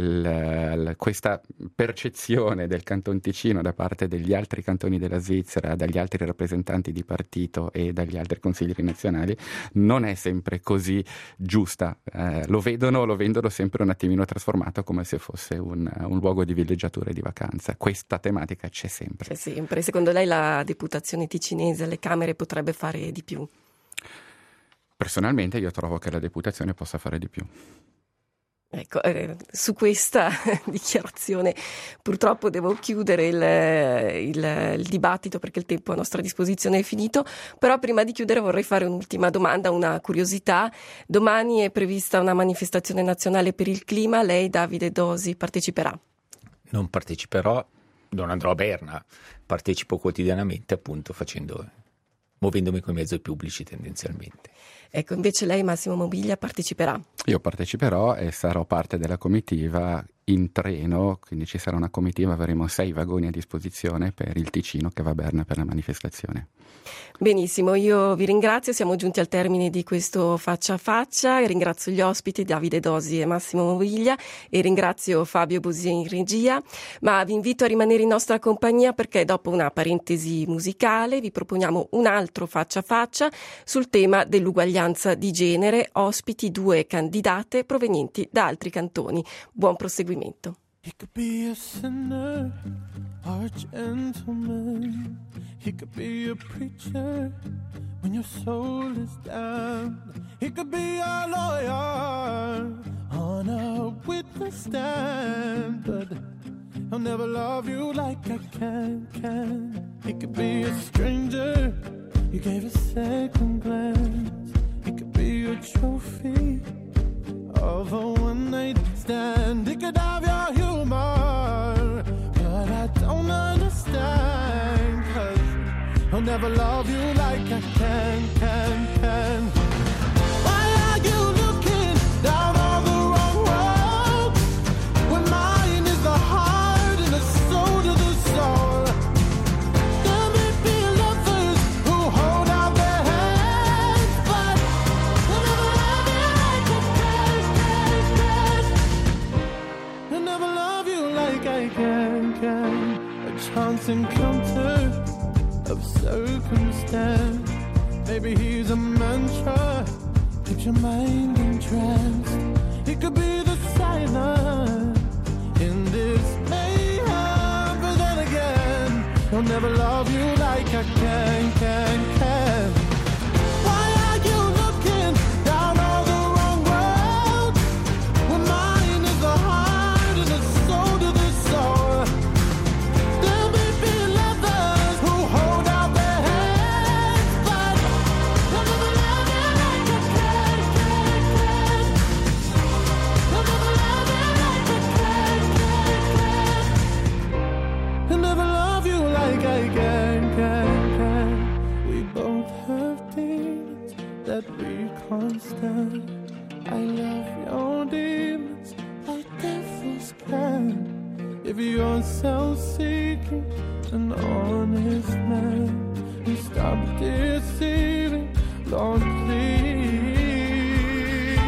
questa percezione del Canton Ticino da parte degli altri cantoni della Svizzera, dagli altri rappresentanti di partito e dagli altri consiglieri nazionali non è sempre così giusta. Lo vendono sempre un attimino trasformato, come se fosse un luogo di villeggiatura e di vacanza. Questa tematica c'è sempre. C'è sempre. Secondo lei la deputazione ticinese, le Camere potrebbe fare di più? Personalmente io trovo che la deputazione possa fare di più. Ecco, su questa dichiarazione purtroppo devo chiudere il dibattito, perché il tempo a nostra disposizione è finito, però prima di chiudere vorrei fare un'ultima domanda, una curiosità. Domani è prevista una manifestazione nazionale per il clima, lei, Davide Dosi, parteciperà? Non parteciperò, non andrò a Berna, partecipo quotidianamente appunto muovendomi con i mezzi pubblici tendenzialmente. Ecco, invece lei, Massimo Moviglia, parteciperà? Io parteciperò e sarò parte della comitiva in treno, quindi ci sarà una comitiva, avremo 6 vagoni a disposizione per il Ticino che va a Berna per la manifestazione. Benissimo, io vi ringrazio, siamo giunti al termine di questo Faccia a Faccia, ringrazio gli ospiti Davide Dosi e Massimo Moviglia e ringrazio Fabio Bosia in regia, ma vi invito a rimanere in nostra compagnia perché dopo una parentesi musicale vi proponiamo un altro Faccia a Faccia sul tema dell'uguaglianza di genere, ospiti 2 candidate provenienti da altri cantoni. Buon proseguimento. He could be a sinner or a gentleman. He could be a preacher when your soul is down. He could be a lawyer on a witness stand, but I'll never love you like I can. He could be a stranger you gave a second glance. He could be a trophy of a one-night stand. He could have your humor, but I don't understand, 'cause I'll never love you like I can. Why are you looking down on the wrong road when mine is the heart and the soul to the soul? There may be lovers who hold out their hands, but I'll never love you like I can. I'll never love you like I can. A chance encounter of circumstance. Maybe he's a mantra, keeps your mind entranced. He could be the silence in this mayhem, but then again, he'll never love you like I can. Why are you looking down on the wrong road when mine is the heart and the soul to the soul? There may be lovers who hold out their hands, but they'll never love you like I can. They'll never love you like I can. They'll never love you like I can. We both have demons that we can't stand. I love your demons like devils can. If you're self-seeking, an honest man, Stop deceiving, Lord, please.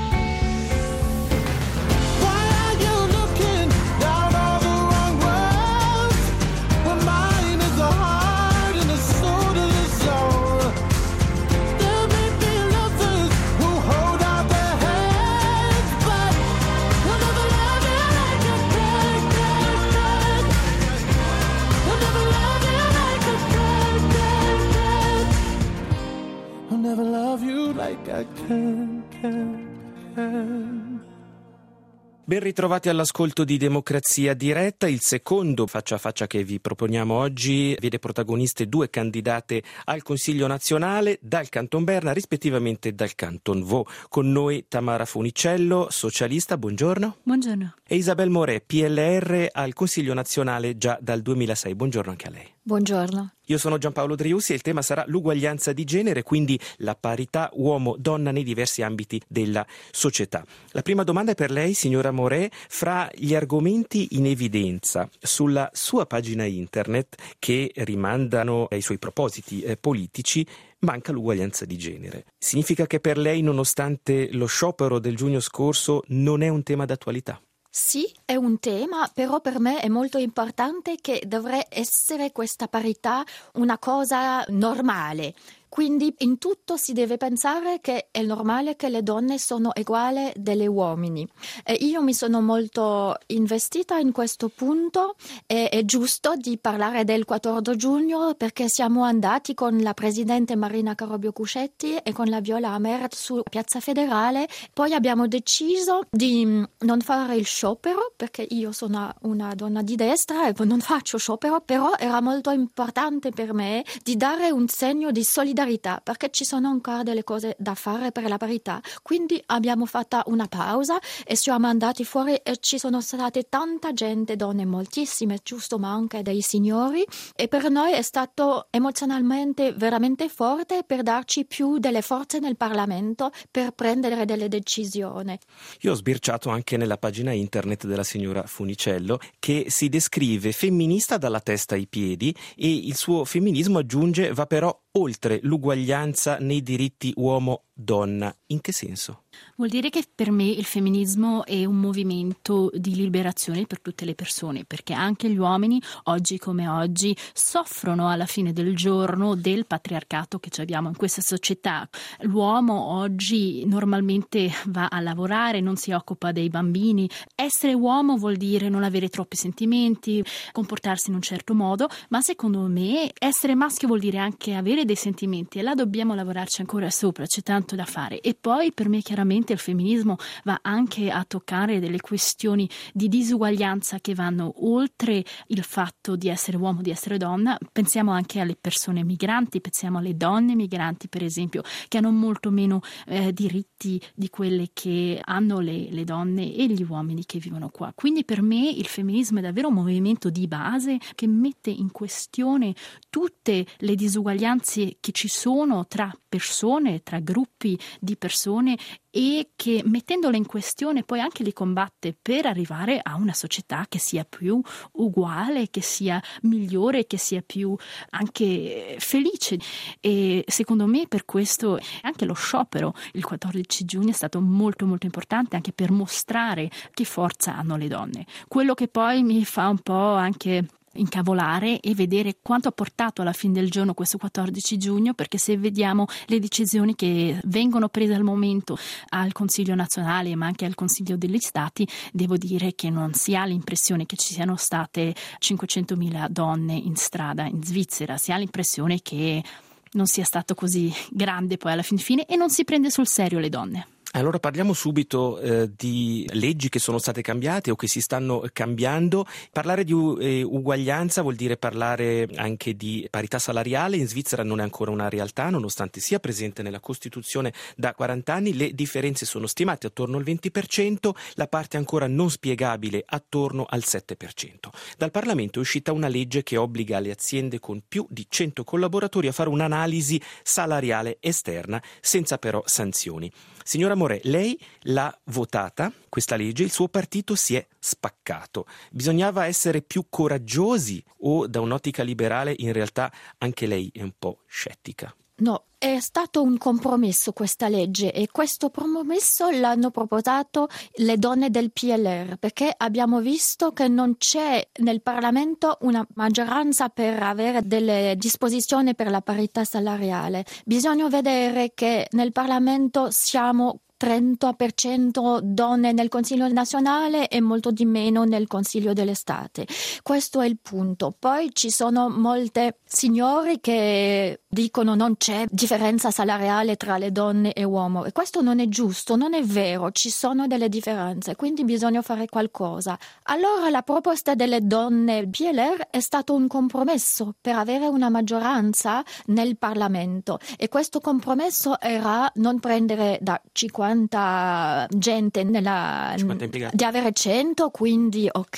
Why are you looking down all the wrong roads? When mine is the heart and the soul of the soul. There may be lovers who hold out their hands, but we'll never love you like a bird. We'll never love you like a bird. I'll never love you like I can. Ben ritrovati all'ascolto di Democrazia Diretta. Il secondo faccia a faccia che vi proponiamo oggi vede protagoniste due candidate al Consiglio nazionale dal Canton Berna, rispettivamente dal Canton Vaud. Con noi Tamara Funicello, socialista, buongiorno. Buongiorno. E Isabelle Moret, PLR, al Consiglio nazionale già dal 2006. Buongiorno anche a lei. Buongiorno. Io sono Giampaolo Driussi e il tema sarà l'uguaglianza di genere, quindi la parità uomo-donna nei diversi ambiti della società. La prima domanda è per lei, signora Moret. Fra gli argomenti in evidenza sulla sua pagina internet che rimandano ai suoi propositi politici, manca l'uguaglianza di genere. Significa che per lei, nonostante lo sciopero del giugno scorso, non è un tema d'attualità? Sì, è un tema, però per me è molto importante che dovrebbe essere questa parità una cosa normale. Quindi in tutto si deve pensare che è normale che le donne sono uguali degli uomini. E io mi sono molto investita in questo punto e è giusto di parlare del 14 giugno perché siamo andati con la presidente Marina Carobio Cuscetti e con la Viola Amert su Piazza Federale. Poi abbiamo deciso di non fare il sciopero perché io sono una donna di destra e non faccio sciopero, però era molto importante per me di dare un segno di solidarietà perché ci sono ancora delle cose da fare per la parità. Quindi abbiamo fatto una pausa e siamo andati fuori e ci sono state tanta gente, donne moltissime, giusto, ma anche dei signori, e per noi è stato emozionalmente veramente forte per darci più delle forze nel Parlamento per prendere delle decisioni. Io ho sbirciato anche nella pagina internet della signora Funicello che si descrive femminista dalla testa ai piedi e il suo femminismo, aggiunge, va però oltre l'uguaglianza nei diritti uomo-donna. In che senso? Vuol dire che per me il femminismo è un movimento di liberazione per tutte le persone, perché anche gli uomini, oggi come oggi, soffrono alla fine del giorno del patriarcato che abbiamo in questa società. L'uomo oggi normalmente va a lavorare, non si occupa dei bambini. Essere uomo vuol dire non avere troppi sentimenti, comportarsi in un certo modo, ma secondo me essere maschio vuol dire anche avere dei sentimenti e là dobbiamo lavorarci ancora sopra, c'è tanto da fare. E poi per me chiaramente il femminismo va anche a toccare delle questioni di disuguaglianza che vanno oltre il fatto di essere uomo, di essere donna. Pensiamo anche alle persone migranti, pensiamo alle donne migranti per esempio, che hanno molto meno diritti di quelle che hanno le donne e gli uomini che vivono qua. Quindi per me il femminismo è davvero un movimento di base che mette in questione tutte le disuguaglianze che ci sono tra persone, tra gruppi di persone e che mettendole in questione poi anche li combatte per arrivare a una società che sia più uguale, che sia migliore, che sia più anche felice. E secondo me per questo anche lo sciopero il 14 giugno è stato molto molto importante anche per mostrare che forza hanno le donne. Quello che poi mi fa un po' anche incavolare e vedere quanto ha portato alla fine del giorno questo 14 giugno, perché se vediamo le decisioni che vengono prese al momento al Consiglio nazionale ma anche al Consiglio degli Stati, devo dire che non si ha l'impressione che ci siano state 500.000 donne in strada in Svizzera, si ha l'impressione che non sia stato così grande poi alla fine e non si prende sul serio le donne. Allora parliamo subito di leggi che sono state cambiate o che si stanno cambiando. Parlare di uguaglianza vuol dire parlare anche di parità salariale. In Svizzera non è ancora una realtà, nonostante sia presente nella Costituzione da 40 anni. Le differenze sono stimate attorno al 20%, la parte ancora non spiegabile attorno al 7%. Dal Parlamento è uscita una legge che obbliga le aziende con più di 100 collaboratori a fare un'analisi salariale esterna senza però sanzioni. Signora Morè, lei l'ha votata, questa legge, il suo partito si è spaccato. Bisognava essere più coraggiosi o da un'ottica liberale in realtà anche lei è un po' scettica? No, è stato un compromesso questa legge e questo compromesso l'hanno proposto le donne del PLR perché abbiamo visto che non c'è nel Parlamento una maggioranza per avere delle disposizioni per la parità salariale. Bisogna vedere che nel Parlamento siamo 30% donne nel Consiglio nazionale e molto di meno nel Consiglio dell'Estate. Questo è il punto. Poi ci sono molte signore che dicono non c'è differenza salariale tra le donne e uomini e questo non è giusto, non è vero, ci sono delle differenze, quindi bisogna fare qualcosa. Allora la proposta delle donne PLR è stato un compromesso per avere una maggioranza nel Parlamento e questo compromesso era non prendere da 50 gente di avere 100, quindi ok,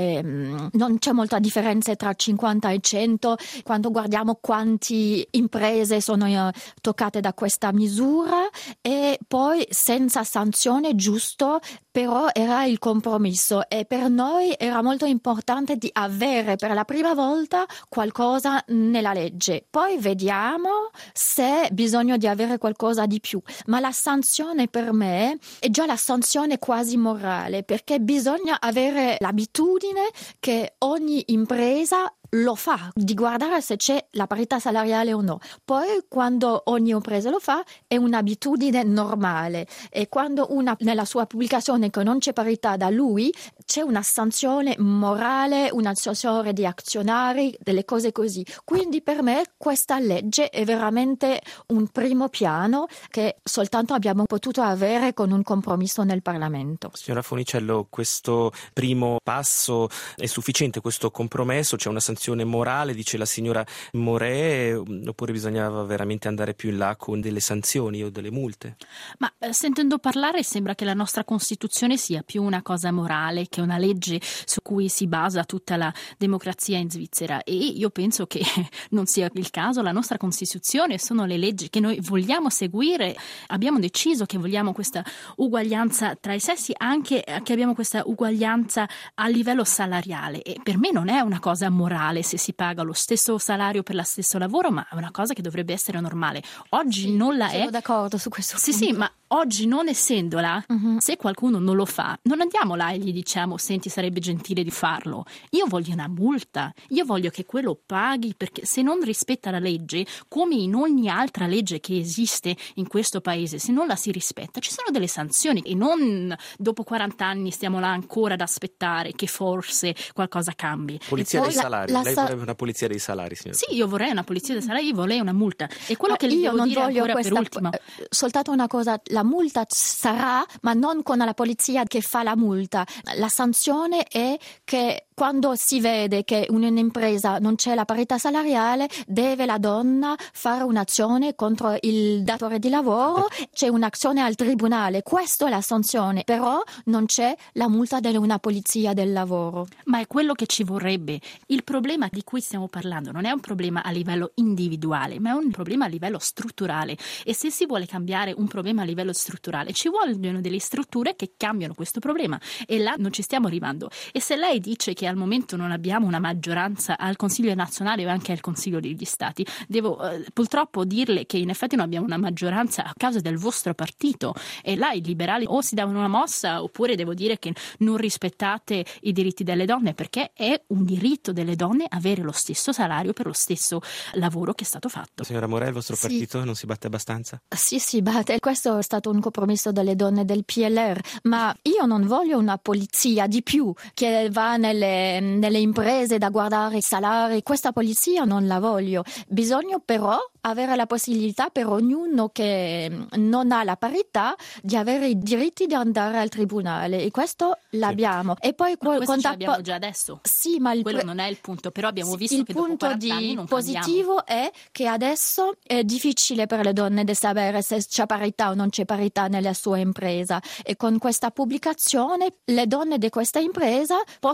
non c'è molta differenza tra 50 e 100 quando guardiamo quanti imprese sono toccate da questa misura e poi senza sanzione, giusto, però era il compromesso e per noi era molto importante di avere per la prima volta qualcosa nella legge. Poi vediamo se bisogna di avere qualcosa di più, ma la sanzione per me è già la sanzione quasi morale perché bisogna avere l'abitudine che ogni impresa lo fa, di guardare se c'è la parità salariale o no. Poi quando ogni impresa lo fa è un'abitudine normale e quando una nella sua pubblicazione che non c'è parità da lui c'è una sanzione morale, una sanzione di azionari, delle cose così. Quindi per me questa legge è veramente un primo piano che soltanto abbiamo potuto avere con un compromesso nel Parlamento. Signora Funicello, questo primo passo è sufficiente, questo compromesso? C'è una sanzione morale, dice la signora Morè, oppure bisognava veramente andare più in là con delle sanzioni o delle multe? Ma sentendo parlare sembra che la nostra Costituzione sia più una cosa morale che una legge su cui si basa tutta la democrazia in Svizzera e io penso che non sia il caso. La nostra Costituzione sono le leggi che noi vogliamo seguire, abbiamo deciso che vogliamo questa uguaglianza tra i sessi, anche che abbiamo questa uguaglianza a livello salariale e per me non è una cosa morale se si paga lo stesso salario per lo stesso lavoro, ma è una cosa che dovrebbe essere normale. Oggi non la è. Sono d'accordo su questo punto. Sì, ma oggi non essendola, se qualcuno non lo fa, non andiamo là e gli diciamo senti sarebbe gentile di farlo. Io voglio una multa, io voglio che quello paghi perché se non rispetta la legge, come in ogni altra legge che esiste in questo paese, se non la si rispetta ci sono delle sanzioni e non dopo 40 anni stiamo là ancora ad aspettare che forse qualcosa cambi. Polizia dei salari, lei vorrebbe una polizia dei salari, signora? Sì, io vorrei una polizia dei salari, io vorrei una multa e quello che io non dire voglio ancora per ultimo soltanto una cosa, la multa sarà ma non con la polizia che fa la multa, la sanzione è che quando si vede che in un'impresa non c'è la parità salariale deve la donna fare un'azione contro il datore di lavoro, c'è un'azione al tribunale, questa è la sanzione, però non c'è la multa di una polizia del lavoro. Ma è quello che ci vorrebbe. Il problema di cui stiamo parlando non è un problema a livello individuale, ma è un problema a livello strutturale e se si vuole cambiare un problema a livello strutturale ci vogliono delle strutture che cambiano questo problema e là non ci stiamo arrivando. E se lei dice che al momento non abbiamo una maggioranza al Consiglio nazionale o anche al Consiglio degli Stati, devo purtroppo dirle che in effetti non abbiamo una maggioranza a causa del vostro partito e là i liberali o si davano una mossa oppure devo dire che non rispettate i diritti delle donne perché è un diritto delle donne avere lo stesso salario per lo stesso lavoro che è stato fatto. Signora Morè, il vostro partito non si batte abbastanza? Sì, si batte. Questo è stato un compromesso delle donne del PLR, ma io non voglio una polizia di più che va nelle imprese da guardare i salari. Questa polizia non la voglio. Bisogna però avere la possibilità per ognuno che non ha la parità di avere i diritti di andare al tribunale e questo l'abbiamo. E poi questo ce l'abbiamo già adesso. Sì, ma quello non è il punto, però abbiamo visto che dopo 40 anni non cambiamo. Il punto positivo è che adesso è difficile per le donne di sapere se c'è parità o non c'è parità nella sua impresa e con questa pubblicazione le donne di questa impresa possono sapere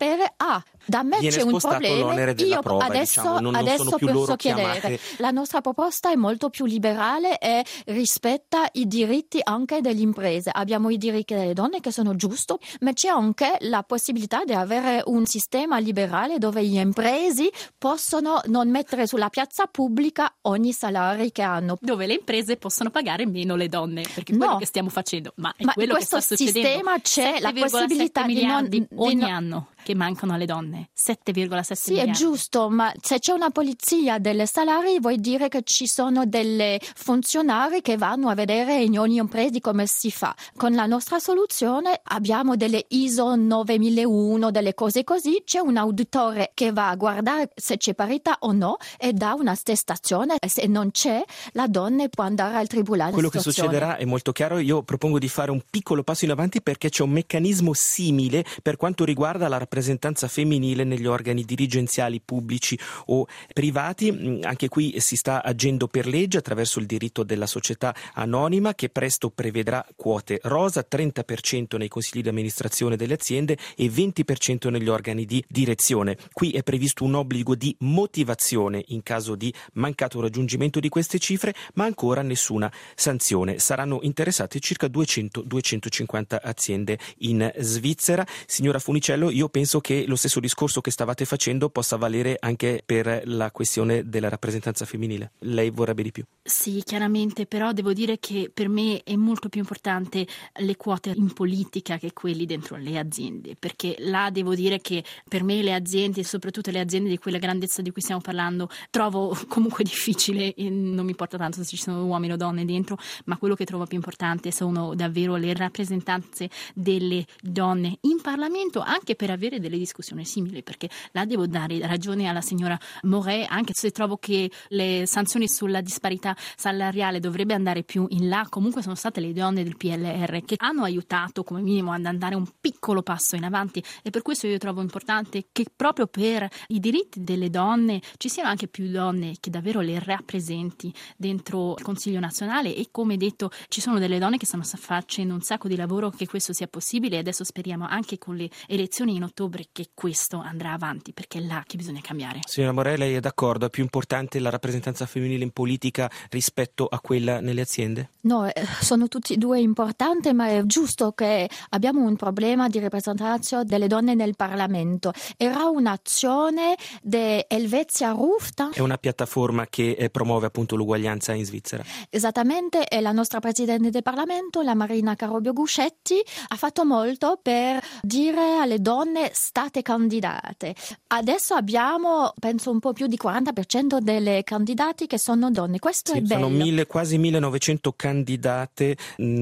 sapere, da me viene c'è un spostato problema, l'onere della io prova, adesso non sono più posso loro chiedere. chiamate. La nostra proposta è molto più liberale e rispetta i diritti anche delle imprese. Abbiamo i diritti delle donne che sono giusti, ma c'è anche la possibilità di avere un sistema liberale dove gli imprese possono non mettere sulla piazza pubblica ogni salario che hanno. Dove le imprese possono pagare meno le donne, perché è quello che stiamo facendo, ma è quello che sta succedendo. In questo sistema c'è la possibilità di ogni anno che mancano alle donne, 7,7 sì, miliardi. È giusto, ma se c'è una polizia delle salari vuol dire che ci sono delle funzionari che vanno a vedere in ogni impresa come si fa. Con la nostra soluzione abbiamo delle ISO 9001, delle cose così, c'è un auditore che va a guardare se c'è parità o no e dà una attestazione, e se non c'è la donna può andare al tribunale. Quello che succederà è molto chiaro. Io propongo di fare un piccolo passo in avanti perché c'è un meccanismo simile per quanto riguarda la rappresentanza femminile negli organi dirigenziali pubblici o privati. Anche qui si sta agendo per legge attraverso il diritto della società anonima, che presto prevedrà quote rosa, 30% nei consigli di amministrazione delle aziende e 20% negli organi di direzione. Qui è previsto un obbligo di motivazione in caso di mancato raggiungimento di queste cifre, ma ancora nessuna sanzione. Saranno interessate circa 200-250 aziende in Svizzera. Signora Funicello, io penso che lo stesso discorso che stavate facendo possa valere anche per la questione della rappresentanza femminile. Lei vorrebbe di più? Sì, chiaramente, però devo dire che per me è molto più importante le quote in politica che quelli dentro le aziende, perché là devo dire che per me le aziende, soprattutto le aziende di quella grandezza di cui stiamo parlando, trovo comunque difficile, e non mi importa tanto se ci sono uomini o donne dentro, ma quello che trovo più importante sono davvero le rappresentanze delle donne in Parlamento, anche per avere delle discussioni simili, perché là devo dare ragione alla signora Moret, anche se trovo che le sanzioni sulla disparità salariale dovrebbe andare più in là. Comunque sono state le donne del PLR che hanno aiutato come minimo ad andare un piccolo passo in avanti, e per questo io trovo importante che proprio per i diritti delle donne ci siano anche più donne che davvero le rappresenti dentro il Consiglio nazionale. E come detto, ci sono delle donne che stanno facendo un sacco di lavoro che questo sia possibile, e adesso speriamo anche con le elezioni in ottobre che questo andrà avanti, perché è là che bisogna cambiare. Signora Moret, lei è d'accordo? È più importante la rappresentanza femminile in politica rispetto a quella nelle aziende? No, sono tutti e due importanti, ma è giusto che abbiamo un problema di rappresentanza delle donne nel Parlamento. Era un'azione di Helvetia Ruft. È una piattaforma che promuove appunto l'uguaglianza in Svizzera. Esattamente, e la nostra Presidente del Parlamento, la Marina Carobio Guscetti, ha fatto molto per dire alle donne state candidate. Adesso abbiamo, penso, un po' più di 40% delle candidati che sono donne. Questo è bello. Sono quasi 1900 candidate,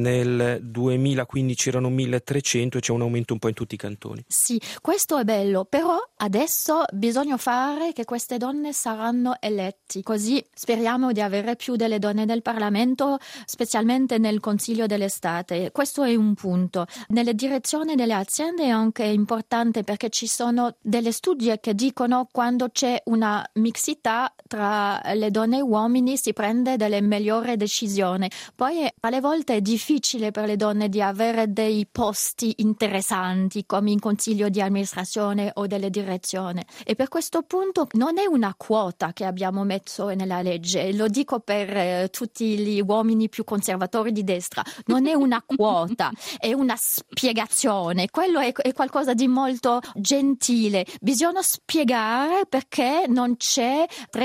nel 2015 erano 1300 e c'è un aumento un po' in tutti i cantoni. Sì, questo è bello, però adesso bisogna fare che queste donne saranno eletti, così speriamo di avere più delle donne nel Parlamento, specialmente nel Consiglio dell'estate. Questo è un punto. Nelle direzioni delle aziende è anche importante, perché ci sono delle studi che dicono quando c'è una mixità tra le donne e gli uomini si prende delle migliori decisioni. Poi alle volte è difficile per le donne di avere dei posti interessanti come in consiglio di amministrazione o delle direzioni, e per questo punto non è una quota che abbiamo messo nella legge, lo dico per tutti gli uomini più conservatori di destra, non è una quota, è una spiegazione. Quello è qualcosa di molto gentile. Bisogna spiegare perché non c'è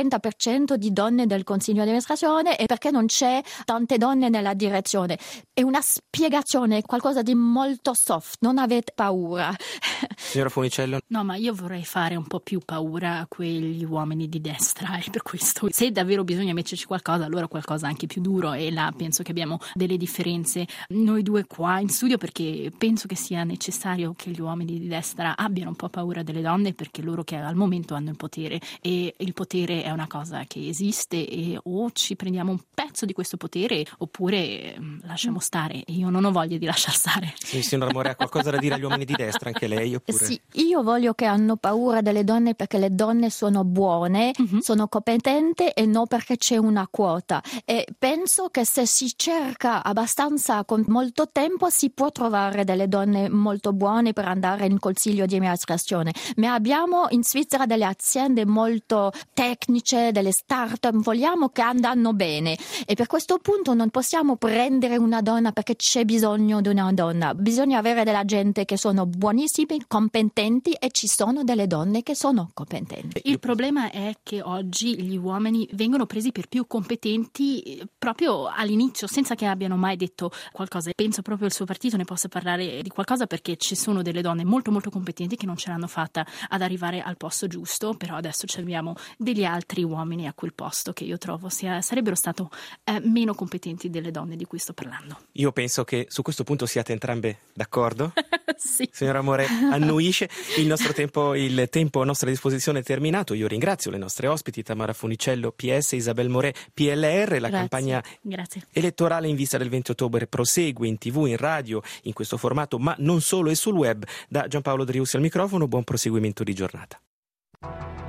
30% di donne del consiglio di amministrazione e perché non c'è tante donne nella direzione. È una spiegazione, qualcosa di molto soft, non avete paura. Signora Funicello? No, ma io vorrei fare un po' più paura a quegli uomini di destra, e per questo, se davvero bisogna metterci qualcosa, allora qualcosa anche più duro, e là penso che abbiamo delle differenze noi due qua in studio, perché penso che sia necessario che gli uomini di destra abbiano un po' paura delle donne, perché loro che al momento hanno il potere, e il potere è una cosa che esiste, e o ci prendiamo un pezzo di questo potere oppure lasciamo stare, e io non ho voglia di lasciar stare. Sì, signora Moret, ha qualcosa da dire agli uomini di destra, anche lei? Oppure? Sì, io voglio che hanno paura delle donne perché le donne sono buone, sono competenti, e non perché c'è una quota. E penso che se si cerca abbastanza con molto tempo si può trovare delle donne molto buone per andare in consiglio consiglio di amministrazione, ma abbiamo in Svizzera delle aziende molto tecniche, delle start-up, vogliamo che andano bene, e per questo punto non possiamo prendere una donna perché c'è bisogno di una donna, bisogna avere della gente che sono buonissimi, competenti, e ci sono delle donne che sono competenti. Il problema è che oggi gli uomini vengono presi per più competenti proprio all'inizio, senza che abbiano mai detto qualcosa. Penso proprio il suo partito ne possa parlare di qualcosa, perché ci sono delle donne molto molto competenti che non ce l'hanno fatta ad arrivare al posto giusto, però adesso abbiamo degli altri uomini a quel posto che io trovo sarebbero stato meno competenti delle donne di cui sto parlando. Io penso che su questo punto siate entrambe d'accordo. Sì. Signora Morè, annuisce. Il tempo a nostra disposizione è terminato. Io ringrazio le nostre ospiti, Tamara Funicello, PS, Isabel Morè, PLR. La campagna elettorale in vista del 20 ottobre prosegue in TV, in radio, in questo formato, ma non solo, e sul web. Da Giampaolo Driussi al microfono, buon proseguimento di giornata.